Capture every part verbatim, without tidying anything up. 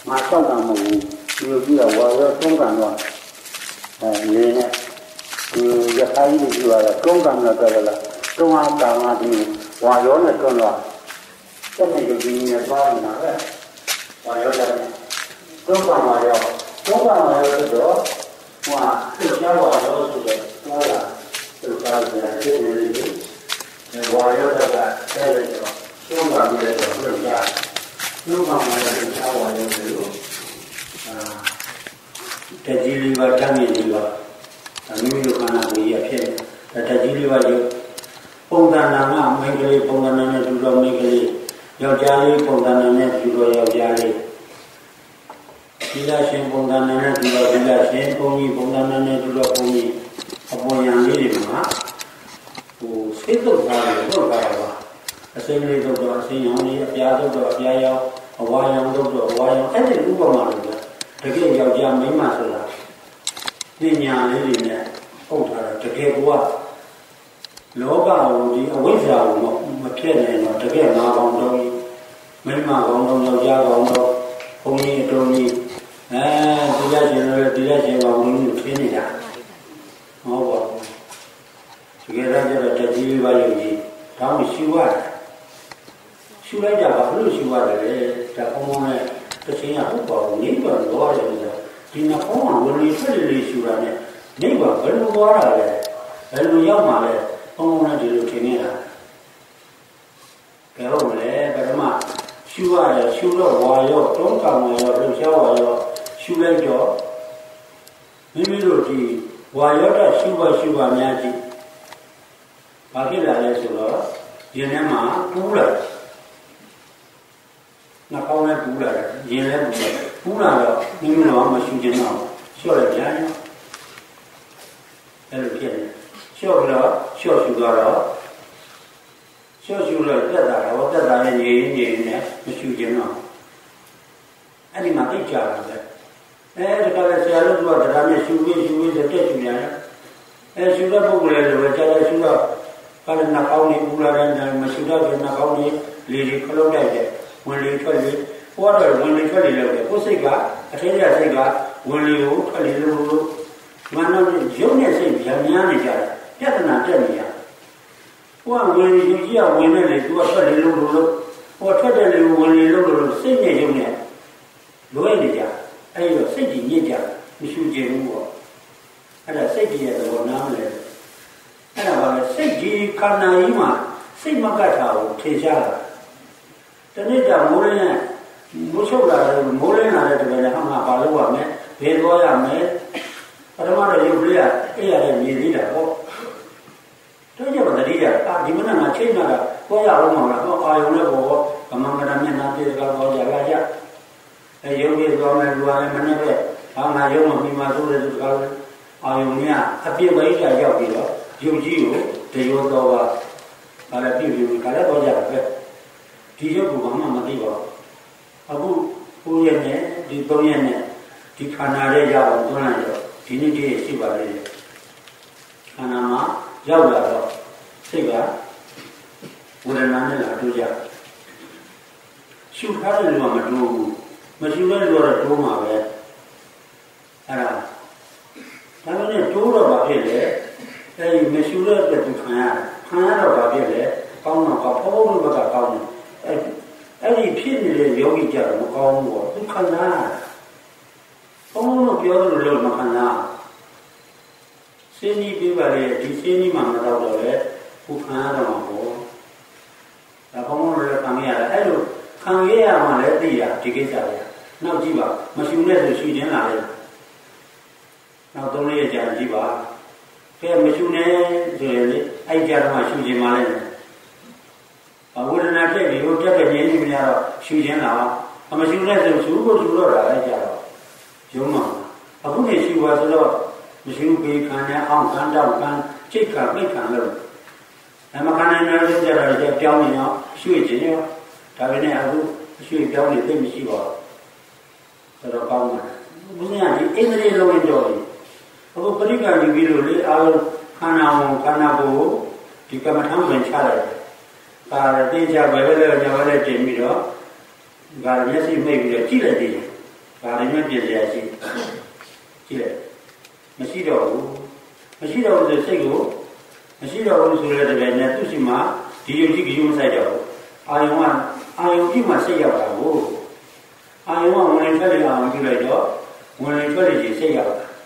ngã trong là một nhiều khi là vào trong cả nó này này thì giờ thấy thì là trong cả nó là là trong ao cả mà thì vào gió này con là cái này thì gì bao nhiêu nữa đấy vào gió đây trong cả mà gió trong cả mà gió đó mà cái gió vào gió rồi nó là từ cao về cái này thì vào gió đây là cái này đó trong cả mà gió được ra trong cả mà gió sao vào gió được cái gì đi vào trong gì đi vào mình được ăn ăn gì vậy cái gì đi vào gì phong đàn nào mấy cái phong đàn này chúng tôi mấy cái giao trái phong đàn này chúng tôi giao trái đi ra xem phong đàn này chúng tôi đi ra xem phong gì phong đàn này chúng tôi phong gì phong yang gì đi mà o sẽ tốt ra tốt ra và sẽ lấy tốt ra sẽ yang đi giá tốt ra giá yếu hóa yang tốt ra hóa yang cái gì cũng có mà được cái cái giao trái mấy mà rồi đi nhà này đi nè không thà cái cái quá lỗ cả thì ở dưới giàu mà mà kia này nó cái cái nào còn đâu mấy mà còn đâu giàu giá còn đâu không như đâu như à đi ra chuyện rồi đi ra chuyện vào những cái này đã không có cái ra cho là cái gì bao nhiêu gì đó mình siêu quá siêu lấy ra bảo lưu siêu quá để ta không muốn này cái chuyện nào cũng có những cái đó rồi thì nó không mà vấn đề phải là siêu ra này nếu mà cái lúc đó là cái lúc yếu mà là không muốn đi được thế này cái hôm nay cái mà siêu à siêu đó vào vô trong cả ngày rồi rồi sao vào vô siêu lên cho mấy mấy đồ thì vào vô đó siêu vào siêu vào nhà chị và cái là cái số đó giờ này mà cũ rồi nó không là cũ rồi giờ này cũ là rồi nhưng mà nó mà siêu chân nào siêu là giá nhá cái là cái siêu đó siêu siêu đó siêu siêu rồi tất cả là tất cả là gì gì này nó siêu chân nào anh đi mà cái chả là đấy cái cái là xe lúc đó là nó siêu siêu siêu rất là siêu nhá cái siêu đó bốc lên rồi cái là siêu đó cái là nó cao này bốc lên mà siêu đó thì nó cao này lì lì không lâu đấy nguyên lì thôi lì qua rồi nguyên lì thôi lì rồi có gì cả thế là gì cả nguyên lì u thôi lì luôn mà nó giống như thế bây giờ nhà này chả cái là cái gì à qua nguyên lì chỉ là nguyên lì tôi thôi lì luôn luôn qua thôi lì nguyên lì luôn luôn sinh nhẹ giống như đối với chả ai rồi sinh gì nhẹ chả mình suy nghĩ đúng không hay là sinh gì là còn nào này hay là bảo là sinh gì khả năng mà sinh mà cái thảo thế sao cho nên là mỗi này mỗi số là mỗi này là cái này không là bảo là mấy về đó là mấy cái đó là nhiều lắm cái này là nhiều gì đó thế chứ mà đi ra à thì mình là trên là có nhà ông mà có ai ông nó có mà mình làm nhân làm gì có có nhà ra chứ cái giống như con này luôn mình nói vậy ông này giống mà mình mà tôi là tôi có ai ông nha thắp bia mấy cái giàu gì đó dùng gì đó thì vô đó và là tiêu dùng cái đó có nhà vậy thì cho cụ mà mà đi vào à cụ cụ nhân này đi tôi nhân này thì khả năng để giàu tôi này rồi thì như thế thì bảo đây khả năng mà giàu là rồi thế cả một lần này là tôi giàu siêu khá là mà đủ mà siêu lên rồi là đủ mà vậy à cái này đủ rồi bảo vệ đấy đây mà siêu lên là tôi khá khá rồi bảo vệ đấy con nào có phố luôn mà cả con này ấy thì phiền này 여기 있잖아 뭐 con của cũng khăn na không nóပြောđược rồi mà khăn na xin đi biết vậy thì xin đi mà nó đâu rồi cũng khá rồi mà bố là không có là khăn nghe là ấy rồi khăn nghe mà lại đi à thì cái sao vậy nào chỉ bảo mà siêu này thì siêu đến lại nào tôi nói giờ chỉ bảo cái mà siêu này rồi ai giờ mà siêu gì mà lên à vừa nãy cái video cái cái gì mình nói siêu đến nào mà siêu này thì siêu có siêu rồi ai giờ giống mà à cũng này siêu vào rồi mình siêu bị khăn này ông khăn đâu khăn chết cả mấy khăn rồi mà khăn này nó giờ là giờ kéo này nó siêu gì nhá tại vì này à cũng siêu kéo này thì mình siêu vào rồi cao mà bây giờ thì em này lâu rồi अब कभी का वीडियो ले और खाना खाना को thì cái mà thằng mình cha lại và bây giờ bây giờ nhà bây giờ tiền mình đó và nhà sinh mình bây giờ chỉ là gì ဒါလည်းမပြည့်စရာရှိကြည့်လိုက်မရှိတော့ဘူးမရှိတော့ဘူးဆိုစိတ်ကိုမရှိတော့ဘူးဆိုတဲ့တကယ်နဲ့သူ့ရှိမှဒီယုံကြည်ကြည်မဆိုင်တော့ဘူးအာယုံကအာယုံကြည့်မှစိတ်ရောက်တာကိုအာယုံကဝင်နေထွက်နေအောင်ကြည့်လိုက်တော့ဝင်နေထွက်နေကြီးစိတ်ရောက်တာ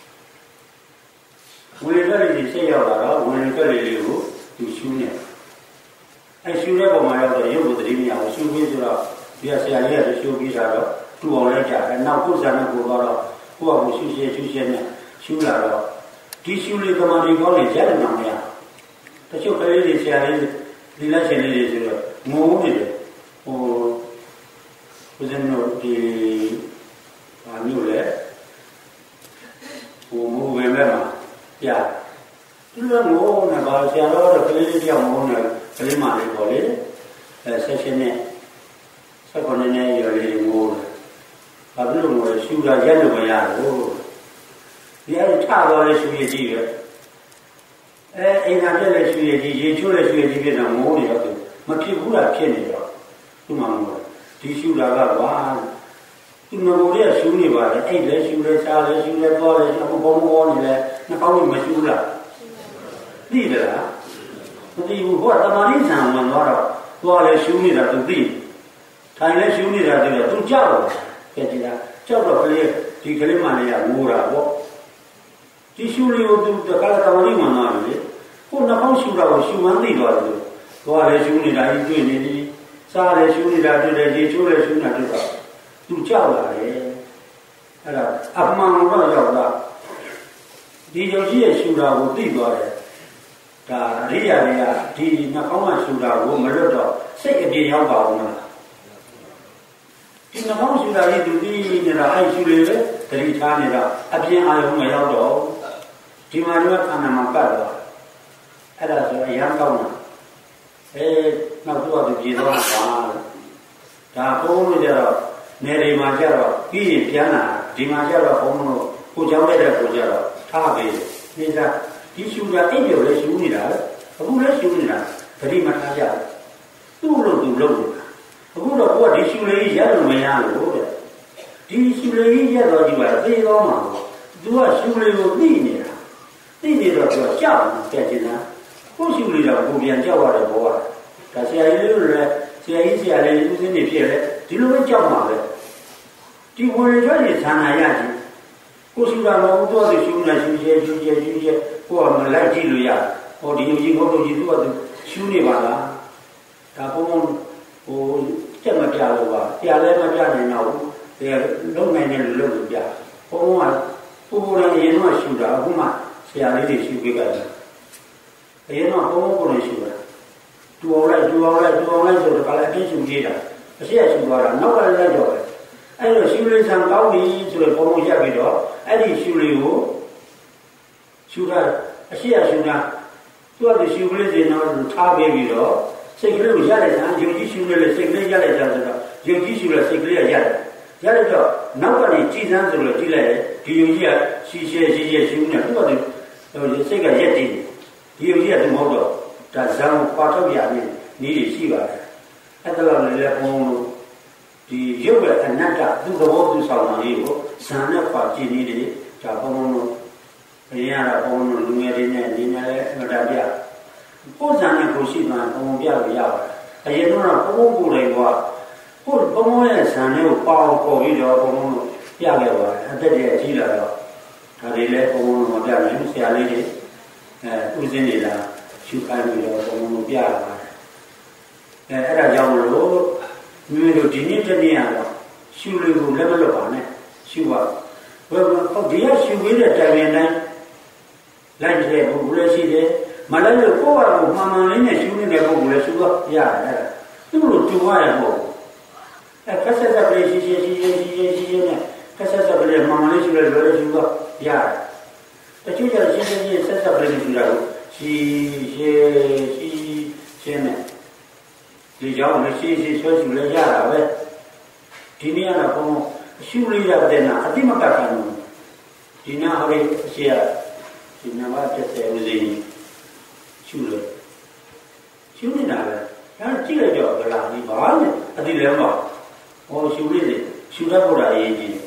ဝင်နေထွက်နေကြီးစိတ်ရောက်လာတော့ဝင်နေထွက်နေလေးကိုသူရှုနေအဲရှုတဲ့ပုံမှာရောက်တော့ရုပ်ကိုသတိမရဘူးရှုပြီးဆိုတော့ဒီဆရာကြီးကရှုပြီးတာတော့တူအောင်လိုက်ကြတယ်နောက်ကိုယ်စားနဲ့ကိုယ်တော့ကိုယ့်အကိုရှုရှဲရှုရှဲနဲ့ရှုလာတော့ဒီရှုလေးကမာဒီကောင်းနေရတယ်မရတချို့ကလေးတွေဆရာလေးဒီလက်ရှင်လေးတွေဆိုတော့ငိုနေတယ်ဟိုဦးဇင်းတို့ဒီဘာမျိုးလဲဟိုမိုးဝင်မဲ့မှာပြဒီလိုငိုနေပါဆရာတော်ကလေးလေးကြောက်ငိုနေကလေးမလေးပေါ့လေအဲဆက်ရှင်နဲ့ဆက်ခွန်နဲ့ရော်လေးငိုတယ်ဘာဖြစ်လို့ငိုလဲရှူတာရက်လို့မရဘူးဒီအဲ့ထသွားလဲရှူရည်ကြီးပဲအဲအိမ်သာပြက်လဲရှူရည်ကြီးရေချိုးလဲရှူရည်ကြီးဖြစ်တော့ငိုနေတော့မဖြစ်ဘူးလားဖြစ်နေတော့သူ့မှာငိုဒီရှူတာကဘာသူငိုရဲရှူနေပါလေအဲ့လဲရှူလဲစားလဲရှူလဲသွားလဲအခုဘုံဘောနေလဲနှကောင်းလို့မရှူလားသိတယ်လားမသိဘူးဟောတမာရိဆံဝင်သွားတော့သွားလဲရှူနေတာသူသိထိုင်လဲရှူနေတာသူကသူကြောက်တယ်ကြည့်လားကြောက်တော့ကလေးဒီကလေးမလေးကငိုတာပေါ့ဒီရှူလေးကိုသူတခါတမာရိဝင်သွားပြီကိုနှကောင်းရှူတာကိုရှူမှန်းသိသွားတယ်သွားလဲရှူနေတာကြီးတွေ့နေသည်စားလဲရှူနေတာတွေ့တယ်ရေချိုးလဲရှူနေတာတွေ့တော့သူကြောက်လာတယ်အဲ့ဒါအမှန်တော့ရောက်လာဒီယုံကြည်ရဲ့ရှူတာကိုသိသွားတယ်ဒါအရိယာတွေကဒီနှကောင်းကရှူတာကိုမလွတ်တော့စိတ်အပြေရောက်ပါဦးမလားဒီနှကောင်းရှူတာကြီးသူသိနေတာအဲ့ရှူလေပဲတတိထားနေတာအပြင်းအာရုံမရောက်တော့ဒီမှာတော့ခန္ဓာမှာပတ်သွားအဲ့ဒါဆိုအရန်ကောင်းတာအဲနောက်တော့သူပြေသွားတာဒါဘုန်းလို့ကြတော့နေဒီမှာကြတော့ပြီးရင်ပြန်လာဒီမှာကြတော့ဘုန်းလို့ကိုကြောင်းလိုက်တဲ့ကိုကြတော့ထားပေးတယ်နေစားဒီရှူတာအိပ်ပြော်လဲရှူနေတာအခုလဲရှူနေတာဂတိမထားကြဘူးသူ့လို့သူလုပ်နေတာအခုတော့ကိုကဒီရှူလေးရက်လို့မရလို့တဲ့ဒီရှူလေးရက်တော့ဒီမှာသိတော့မှာသူကရှူလေးကိုသိနေတာသိနေတော့သူကကြောက်နေကြတယ်လားကိုရှူလေးတော့ကိုပြန်ကြောက်ရတယ်ဘောကဒါဆရာကြီးလို့လည်းဆရာကြီးဆရာလေးဦးစင်းနေဖြစ်တယ်ဒီလိုပဲကြောက်မှာပဲဒီဝင်ရတဲ့ဌာနရကြီးကိုရှူတာတော့တော့သူရှူနေရှူရဲရှူရဲရှူရဲကိုကမလိုက်ကြည့်လို့ရဟောဒီလိုကြီးဟုတ်လို့ကြီးသူကသူရှူနေပါလားဒါဘုံဘုံဟိုကြက်မပြလို့ပါပြလည်းမပြနိုင်တော့ဘူးဒါလုံးနိုင်တယ်လို့လုပ်လို့ပြဘုံဘုံကပူပူလည်းရင်တော့ရှူတာအခုမှဆရာလေးတွေရှူပေးကြတယ်အရင်တော့ဘုံဘုံကိုလည်းရှူတာတူအောင်လိုက်တူအောင်လိုက်တူအောင်လိုက်ဆိုတော့ကလည်းအပြည့်ရှူကြည့်တာအရှိရရှူသွားတာနောက်ကလည်းလိုက်တော့ပဲအဲ့တော့ရှူလေးဆံကောင်းပြီဆိုတော့ဘုံဘုံရက်ပြီးတော့အဲ့ဒီရှူလေးကိုရှူတာအရှိရရှူတာသူကဒီရှူကလေးတွေတော့ထားပေးပြီးတော့စိတ်ကလေးကိုရလိုက်တာယုံကြည်ရှူနေလေစိတ်ကလေးရလိုက်တာဆိုတော့ယုံကြည်ရှူလဲစိတ်ကလေးရရတယ်ရလိုက်တော့နောက်ကနေကြည်စမ်းဆိုလို့ကြည့်လိုက်ဒီယုံကြည်ကရှီရှဲရှီရှဲရှူနေသူကဒီစိတ်ကရက်တည်ဒီယုံကြည်ကသူမဟုတ်တော့ဒါဇံပါထုတ်ရနေနည်းရှိပါတယ်အဲ့ဒါလည်းလည်းဘုံလို့ဒီရုပ်ရဲ့အနတ္တသူ့သဘောသူဆောင်တာလေးကိုဇံနဲ့ပါကြည့်နေတယ်ဒါဘုံလို့အရင်ကတော့ဘုံလို့လူငယ်တွေနဲ့နေနေလဲမတတ်ပြကိုယ်ဇံနဲ့ကိုရှိမှဘုံပြလို့ရပါတယ်အရင်တော့ဘုံကိုယ်လေးကကိုယ်ဘုံရဲ့ဇံလေးကိုပေါအောင်ပေါ်ပြီးတော့ဘုံလို့ပြခဲ့ပါတယ်အသက်ကြီးကြီးလာတော့ဒါတွေလည်းဘုံလို့မပြနိုင်ဘူးဆရာလေးတွေအဲဥစဉ်နေတာရှုခိုင်းပြီးတော့ဘုံလို့ပြရပါတယ်အဲအဲ့ဒါကြောင့်မလို့မျိုးတို့ဒီနေ့တနေ့ကတော့ရှုလေးကိုလက်မလွတ်ပါနဲ့ရှုပါဘယ်တော့ဒီရရှုပေးတဲ့တိုင်ပင်တိုင်းလိုက်တဲ့ပုဂ္ဂိုလ်လည်းရှိတယ်မလိုက်လို့ကိုယ့်ဟာကိုမှန်မှန်လေးနဲ့ရှုနေတဲ့ပုဂ္ဂိုလ်လည်းရှုတော့ရတယ်သူ့လိုတူရရပေါ့အဲခက်ဆက်ဆက်ကလေးရှိရှိရှိရှိရှိရှိရှိနဲ့ခက်ဆက်ဆက်ကလေးမှန်မှန်လေးရှုလဲလွယ်လွယ်ရှုတော့ရတယ်တချို့ကျတော့ရှိရှိရှိဆက်ဆက်ကလေးရှုတာကိုရှိရှိရှိရှင်းနေဒီကြောင့်မရှိရှိဆွဲရှုလဲရတာပဲဒီနေ့ကတော့ဘုံရှုလေးရတဲ့နာအတိမကတ်တယ်ဒီနာဟိုအရှိရဒီနာမတက်တဲ့ဦးစီးရှုလို့ရှုနေတာပဲဒါကြည့်လိုက်တော့ဗလာဒီဘာလဲအတိလည်းမဟုတ်ဟောရှုလေးတွေရှုတတ်ဖို့တာအရေးကြီးတယ်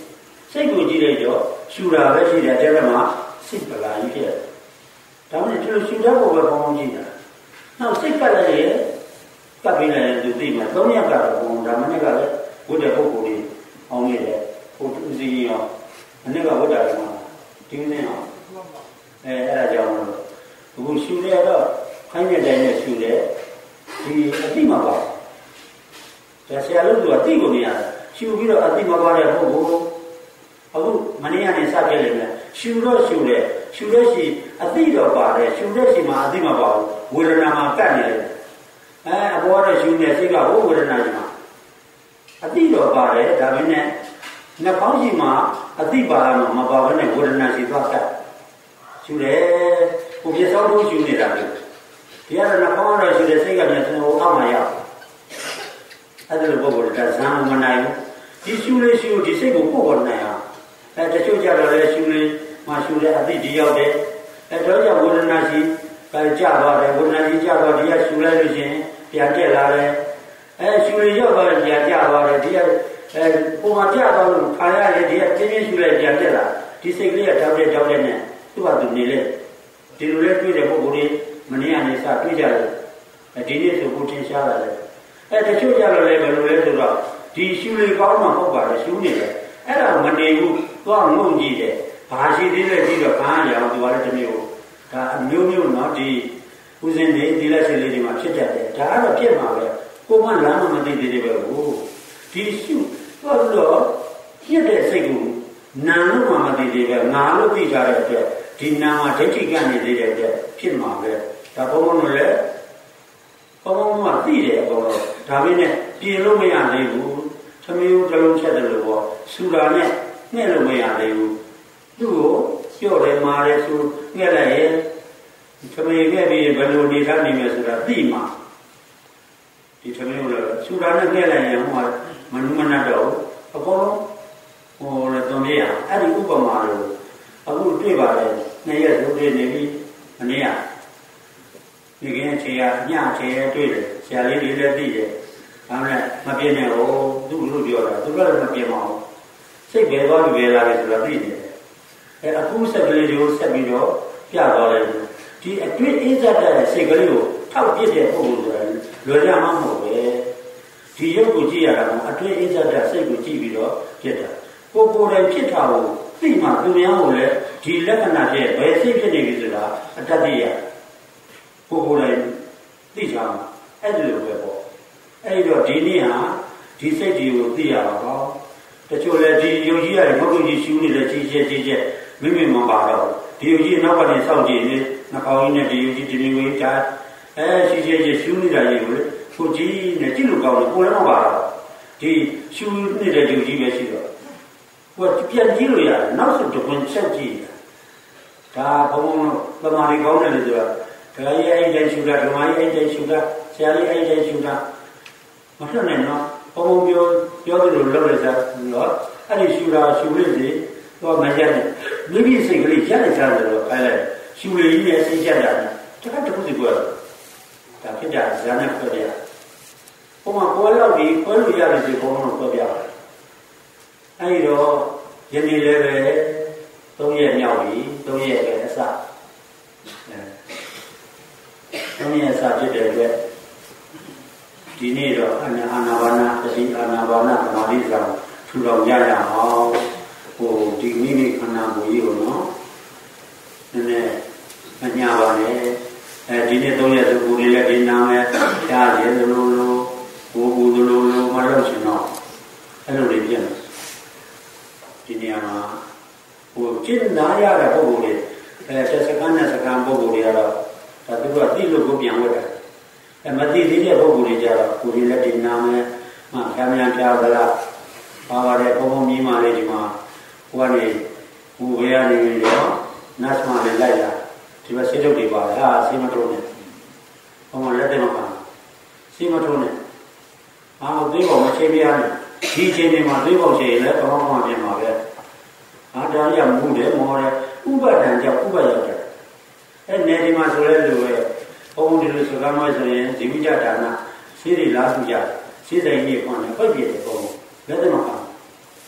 စိတ်ကိုကြည့်လိုက်တော့ရှူတာပဲရှိတယ်တဲ့ကမှာစိတ်ပလာကြီးဖြစ်ဒါမှမဟုတ်ဒီလိုရှူတဲ့ပုံပဲပေါင်းကြည့်တာနောက်စိတ်ကလည်းရဲ့ကပ်ပြီးလည်းသူသိမှာသုံးရက်ကတော့ဘုံဒါမှနဲ့ကလည်းဝတ်တဲ့ပုဂ္ဂိုလ်ကြီးအောင်နေတယ်ဟိုဦးစီးရောအနည်းကဝတ်တာလည်းဒီနေ့အောင်အဲအဲ့ဒါကြောင့်လို့အခုရှူရတော့ခိုင်းတဲ့တိုင်းနဲ့ရှူတယ်ဒီအတိမပါဒါဆရာလို့သူအတိကိုမရရှူပြီးတော့အတိမပါတဲ့ပုဂ္ဂိုလ်အခုမနေ့ကနေစပြည့်လိမ့်မယ်ရှူတော့ရှူတယ်ရှူတဲ့ရှိအတိတော့ပါတယ်ရှူတဲ့ရှိမှာအတိမပါဘူးဝေဒနာမှာကတ်နေတယ်အဲအပေါ်တဲ့ရှူနေစိတ်ကဟိုဝေဒနာကြီးမှာအတိတော့ပါတယ်ဒါပေမဲ့နှပေါင်းရှိမှာအတိပါမှာမပါဘဲနဲ့ဝေဒနာရှိသွားကတ်ရှူတယ်ဟိုပြစောင်းလို့ရှူနေတာလေဒီရနှပေါင်းတော့ရှူတဲ့စိတ်ကလည်းကျွန်တော်အောက်မှာရောက်အဲ့ဒါလိုပုဂ္ဂိုလ်ကဇာမနိုင်ဘူးဒီရှူလေးရှူဒီစိတ်ကိုပို့ပေါ်နိုင်အောင်အဲတချို့ကြတော့လေရှူလေးမှရှူတဲ့အတိဒီရောက်တယ်အဲတော့ကြောင့်ဝေဒနာရှိကကြသွားတယ်ဝေဒနာရှိကြသွားဒီကရှူလိုက်လို့ရှိရင်ပြန်တက်လာတယ်အဲရှူလေးရောက်သွားတယ်ပြန်ကျသွားတယ်ဒီကအဲပုံမှန်ကျသွားလို့ခါရတယ်ဒီကတင်းတင်းရှူလိုက်ပြန်တက်လာဒီစိတ်ကလေးကတောက်တဲ့တောက်တဲ့နဲ့သူ့ဘာသူနေလေဒီလိုလေးတွေ့တဲ့ပုဂ္ဂိုလ်လေးမနေ့ကနေစတွေ့ကြတယ်အဲဒီနေ့ဆိုကိုထင်ရှားလာတယ်အဲတချို့ကြတော့လေဘယ်လိုလဲဆိုတော့ဒီရှူလေးကောင်းမှဟုတ်ပါတယ်ရှူနေတယ်အဲ့ဒါမနေဘူးသွားငုံကြည့်တယ်ဘာရှိသေးလဲပြီးတော့ခန်းရအောင်သူကလည်းတစ်မျိုးဒါအမျိုးမျိုးเนาะဒီဦးစင်းနေဒီလက်ရှိလေးတွေမှာဖြစ်တတ်တယ်ဒါကတော့ဖြစ်မှာပဲကိုမလမ်းမမသိသေးတယ်ပဲဟုတ်ဒီရှုတော့တော့ဖြစ်တဲ့စိတ်ကိုနာလို့မှမသိသေးပဲငါလို့သိကြတဲ့အတွက်ဒီနာမှာဒိဋ္ဌိကနေသေးတဲ့အတွက်ဖြစ်မှာပဲဒါဘုံဘုံတို့လည်းဘုံဘုံကသိတယ်အကုန်လုံးဒါပေမဲ့ပြင်လို့မရသေးဘူးသမီးတို့တစ်လုံးချက်တယ်လို့ပေါ့စူတာနဲ့နှဲ့လို့မရသေးဘူးသူ့ကိုပြော့တယ်မာတယ်ဆိုငှက်လိုက်ရဲ့သမီးခဲ့ပြီးဘယ်လိုနေထားနိုင်မယ်ဆိုတာသိမှာဒီသမီးတို့လည်းစူတာနဲ့ငှက်လိုက်ရင်ဟိုမနုမနတ်တော့အကုန်လုံးဟိုလည်းသွန်ပြရအဲ့ဒီဥပမာလို့အခုတွေ့ပါတယ်နှစ်ရက်ဆိုတွေ့နေပြီမနေ့ကဒီကနေ့ခြေရညခြေရတွေ့တယ်ဆရာလေးတွေလည်းသိတယ်ဒါနဲ့မပြင်းနဲ့ဟိုသူ့လူပြောတာသူကလည်းမပြင်းပါဘူးစိတ်ပဲသွားပြီးပဲလာတယ်ဆိုတာသိတယ်အဲအခုစက်ကလေးတွေကိုဆက်ပြီးတော့ပြသွားတယ်ဒီအတွင်းအစ္ဆဒတဲ့စိတ်ကလေးကိုထောက်ပြတဲ့ပုံစံလွယ်ရမှာမဟုတ်ပဲဒီရုပ်ကိုကြည့်ရတာကအတွင်းအစ္ဆဒစိတ်ကိုကြည့်ပြီးတော့ဖြစ်တာကိုယ်ကိုယ်တိုင်ဖြစ်တာကိုသိမှသူများကိုလည်းဒီလက္ခဏာရဲ့ဘယ်စိတ်ဖြစ်နေပြီဆိုတာအတ္တတရားကိုယ်ကိုယ်တိုင်သိကြမှာအဲ့ဒီလိုပဲပေါ့အဲ့တော့ဒီနေ့ဟာဒီစိတ်တွေကိုသိရပါတော့တချို့လည်းဒီယုံကြည်ရတယ်မဟုတ်ဘူးကြီးရှူနေတယ်ကြီးကျယ်ကြီးကျယ်မိမိမပါတော့ဒီယုံကြည်နောက်ကနေစောင့်ကြည့်နေနှကောင်းကြီးနဲ့ဒီယုံကြည်ဒီမျိုးကြီးဒါအဲရှိရှိချင်းရှူနေတာကြီးကိုလေကိုကြီးနဲ့ကြည့်လို့ကောင်းတယ်ကိုလည်းမပါတော့ဒီရှူနေတဲ့ယုံကြည်ပဲရှိတော့ကိုပြန်ကြည့်လို့ရတယ်နောက်ဆုံးတစ်ခွန်းချက်ကြည့်ဒါဘုံဘုံသမားကြီးကောင်းတယ်လို့ဆိုတာဒါကြီးအဲ့တိုင်းရှူတာဓမ္မကြီးအဲ့တိုင်းရှူတာဆရာကြီးအဲ့တိုင်းရှူတာမဖြစ်နိုင်တော့ဘုံပြောပြောသလိုလုပ်လိုက်တာတော့အဲ့ဒီရှူတာရှူလို့စီတော့မရက်နဲ့မိမိစိတ်ကလေးရက်လိုက်ကြတယ်လို့ခိုင်းလိုက်ရှူလေးကြီးနဲ့စိတ်ရက်တာတခါတခုစီကွာဒါဖြစ်တာဇာနဲ့ပြောပြဘုံကကိုယ်လောက်ပြီးခွဲလို့ရတယ်ဒီဘုံတော့ပြောပြတယ်အဲ့ဒီတော့ယနေ့လည်းပဲသုံးရက်မြောက်ပြီသုံးရက်ပဲအစအဲသုံးရက်အစဖြစ်တဲ့အတွက်ဒီနေ့တော့အာနာပါနာတတိအာနာပါနာသမာဓိဆောင်ထူထောင်ကြရအောင်ဟိုဒီမိမိခန္ဓာကိုယ်ကြီးကိုနော်နည်းနည်းမညာပါနဲ့အဲဒီနေ့သုံးရက်ဆိုကိုယ်လေးလည်းဒီနာမယ်ကြားရလိုလိုလိုဘိုးဘူးလိုလိုမလုပ်ချင်တော့အဲ့လိုတွေပြင်ဒီနေရာမှာဟိုကျင့်နာရတဲ့ပုဂ္ဂိုလ်တွေအဲတစ်စက္ကန့်နဲ့စက္ကန့်ပုဂ္ဂိုလ်တွေကတော့ဒါသူကသိလို့ကိုပြန်ဝတ်တယ်အဲမသိသေးတဲ့ပုဂ္ဂိုလ်တွေကြတော့ကိုယ်တွေလည်းဒီနာမယ်မှဖြားမြန်ဖြားသလားပါပါတယ်ဘုံဘုံကြီးမှလေးဒီမှာဟိုကနေဟိုဘယ်ကနေပြီးတော့နတ်မှလည်းလိုက်လာဒီမှာဆေးတုပ်တွေပါတယ်ဟာဆေးမထုံးနဲ့ဘုံကလက်တယ်မပါဆေးမထုံးနဲ့အာသိဖို့မချိန်ပြရနဲ့ဒီချိန်တွေမှာသိဖို့ချိန်ရင်လည်းဘောင်းဘောင်းပြင်ပါပဲအာတရားရမှုတယ်မောတယ်ဥပဒံကြောင့်ဥပရောက်တယ်အဲနေဒီမှာဆိုလဲလို့ပဲဘုံဒီလိုစကားမှဆိုရင်ဇိမိကြဒါနဆေးတွေလားသူကြဆေးဆိုင်ကြီးခွန်တယ်ပြည့်ပြည့်တယ်ဘုံလက်တယ်မပါ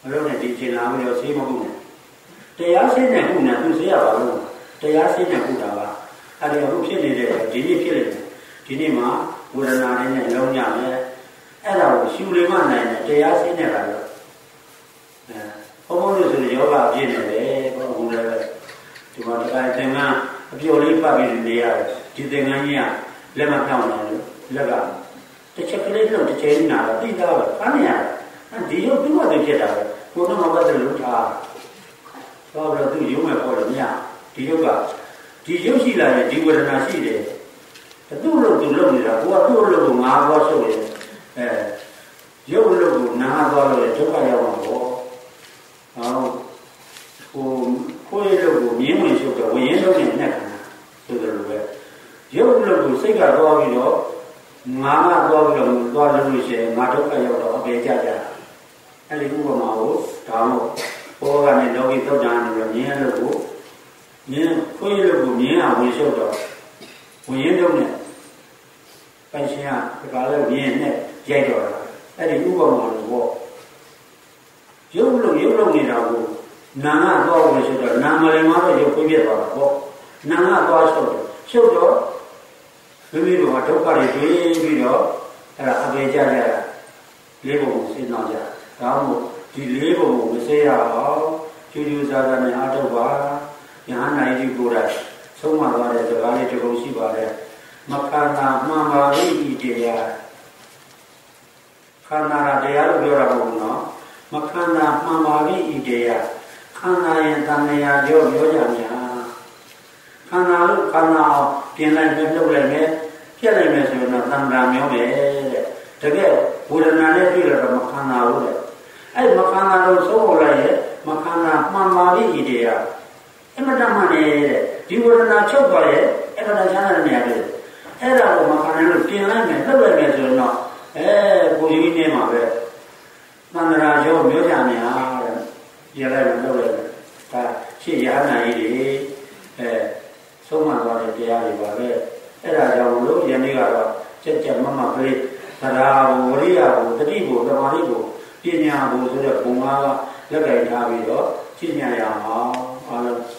လုံးနဲ့ဒီချိန်လာပြီးတော့ဆေးမဟုတ်နဲ့တရားဆေးနဲ့ခုနဲ့သူဆေးရပါလို့တရားဆေးနဲ့ခုတာကအဲ့ဒီအခုဖြစ်နေတဲ့ဒီနေ့ဖြစ်နေတယ်ဒီနေ့မှာဝေဒနာတွေနဲ့လုံးကြမယ်အဲ့ဒါကိုရှူလေမနိုင်တဲ့တရားဆေးနဲ့လာတော့အဲဘုံဘုံလို့ဆိုယောဂအပြည့်နေတယ်ဘုံဘုံလည်းပဲဒီမှာတရားသင်္ကန်းအပျော်လေးပတ်ပြီးနေရတယ်ဒီသင်္ကန်းကြီးကလက်မပြောင်းနိုင်လို့လက်ကတစ်ချက်ကလေးတော့တစ်ချိန်နာတော့သိသားပဲဖမ်းနေရတယ်ဒီရုပ်သူ့ဘာတွေဖြစ်တာလဲကိုယ်တော့မပတ်သက်လို့ထားတော့တော့သူရုံးမဲ့ပေါ်လို့မရဒီရုပ်ကဒီရုပ်ရှိလာရင်ဒီဝေဒနာရှိတယ်သူ့လို့သူလုပ်နေတာကိုကသူ့လို့ကိုငါဘောဆုပ်တယ်အဲရုပ်လို့ကိုနာသွားလို့ဒုက္ခရောက်မှာပေါ့ဟောဟိုကိုယ်လို့ကိုမြင်းဝင်ရှုပ်တော့ဝရင်လုံးနဲ့နဲ့ခဏဆိုတယ်လို့ပဲရုပ်လို့ကိုစိတ်ကတော့ပြီးတော့ငါကတော့ပြီးတော့သွားလို့ရှိရင်ငါဒုက္ခရောက်တော့အပေကြကြအဲ့ဒီဥပမာကိုဒါမှမဟုတ်ဘောကနေလောကီသုတ်တန်နေပြီးမြင်းလို့ကိုမြင်းခွေးလို့ကိုမြင်းအောင်ဝင်ရှုပ်တော့ဝင်ရင်တော့နဲ့ပိုင်ရှင်ကဒီကားလေးမြင်းနဲ့ရိုက်တော့တာအဲ့ဒီဥပမာလို့ပေါ့ရုပ်လို့ရုပ်လို့နေတာကိုနာကတော့ဝင်ရှုပ်တော့နာမလေးမှာတော့ရုပ်ပြည့်သွားတာပေါ့နာကတော့ရှုပ်တော့ရှုပ်တော့မိမိတို့ကဒုက္ခတွေတွေ့ပြီးတော့အဲ့ဒါအပေကြကြတာလေးပုံကိုစဉ်းစားကြဒါမှမဟုတ်ဒီလေးပုံကိုမစေရအောင်ကျူးကျူးစားစားနဲ့အားထုတ်ပါယဟန်နိုင်ကြီးကိုယ်တိုင်ဆုံးမသွားတဲ့စကားလေးတစ်ခုရှိပါတယ်မခန္ဓာမှန်ပါ၏ဤတရားခန္ဓာတရားလို့ပြောတာမဟုတ်ဘူးနော်မခန္ဓာမှန်ပါ၏ဤတရားခန္ဓာရင်တဏှာကြောပြောကြများခန္ဓာလို့ခန္ဓာအောင်ပြင်လိုက်ပြလုပ်လိုက်မယ်ပြက်လိုက်မယ်ဆိုတော့သံဃာမျိုးပဲတဲ့တကယ်ဝေဒနာနဲ့တွေ့တော့မခန္ဓာဘူးတဲ့အဲ့မခန္ဓာလို့သုံးဖို့လိုက်ရဲ့မခန္ဓာမှန်ပါပြီဤတရားအမတမှန်နေတဲ့ဒီဝေဒနာချုပ်သွားရဲ့အမတချမ်းသာတဲ့နေရာတွေအဲ့ဒါကိုမခန္ဓာလို့ပြင်လိုက်မယ်လုပ်လိုက်မယ်ဆိုတော့အဲကိုကြီးနေမှာပဲသံဃာကျော်မျိုးကြများတဲ့ရလိုက်မယ်လုပ်လိုက်မယ်ဒါရှေ့ရဟန္တာကြီးတွေအဲဆုံးမသွားတဲ့တရားတွေပါပဲအဲ့ဒါကြောင့်လို့ယနေ့ကတော့စက်ကြမမကလေးသရာဘဝရိယဘတတိဘသမာဓိဘပညာဘဆိုတဲ့ဘုံငါးလက်ကင်ထားပြီးတော့ရှင်းညာရအောင်အားလုံး